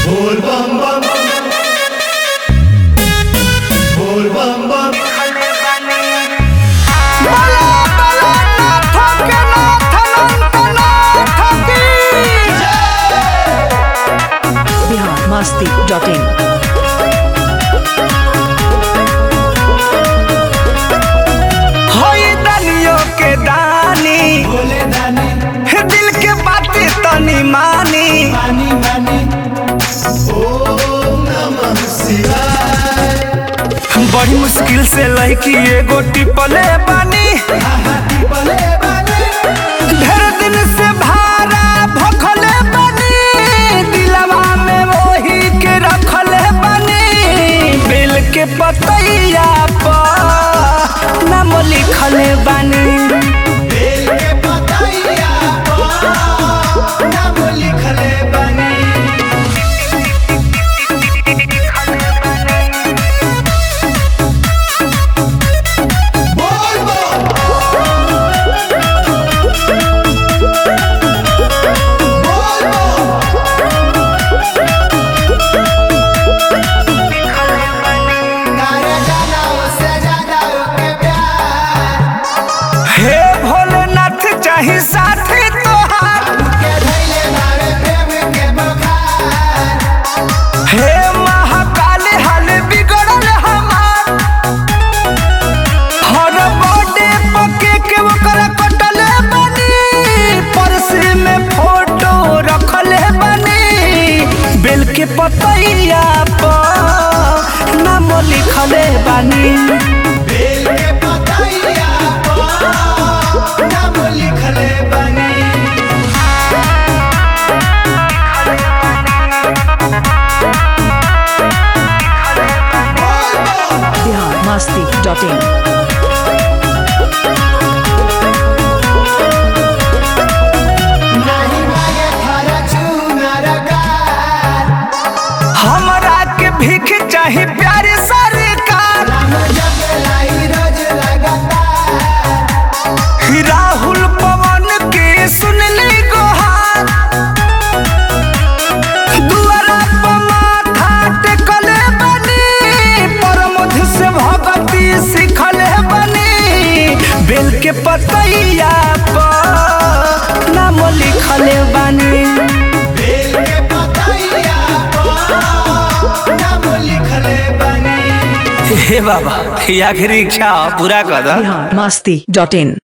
बोल बम बम बोल बम बम biharmasti.in होई दलियों के दानी बोले दानी हे दिल के बातें तनी मानी मानी मानी ओम नमः शिवाय बड़ी मुश्किल से लड़की एगो टिपले बानी हाथी पले बानी ढेर दिन से भारा भखले बानी दिलवा में वही के रखले बानी बिल के पतैया पर नाम लिखले बानी बेल के पतैया पर नाम लिखले बानी बोल बम बोल बम तारे जाना उससे ज्यादा के प्यार हे भोलेनाथ चाही साथी तोहार के धैले मारे प्रेम के बुखार हे महाकाल हाल बिगड़ल हमार हर बर्थडे पके के ओकर कटले बनी पर्स में फोटो रखले बनी बेल के पतैया पर नाम लिखले बानी बेल के पतैया पर नाम लिखले बानी biharmasti.in नाही मागे थारा चूनर गार हमरा के भीख चाही प्यारे सरकार राम जप लाई रोज लगातार राहुल पवन के सुन ली गोहार दुआरा पर माथा टेकले बनी परमध से भगती सिखले बनी बेल के पतैया पर नाम लिखले बनी बेल के पतैया पर नाम लिखले बानी हे बाबा ये आखिरी इच्छा पूरा कर दो biharmasti.in